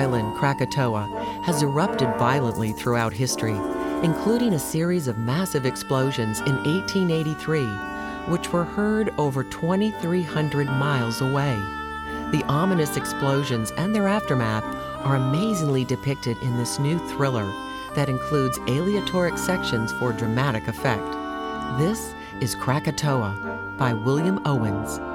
island, Krakatoa, has erupted violently throughout history, including a series of massive explosions in 1883, which were heard over 2,300 miles away. The ominous explosions and their aftermath are amazingly depicted in this new thriller that includes aleatoric sections for dramatic effect. This is Krakatoa by William Owens.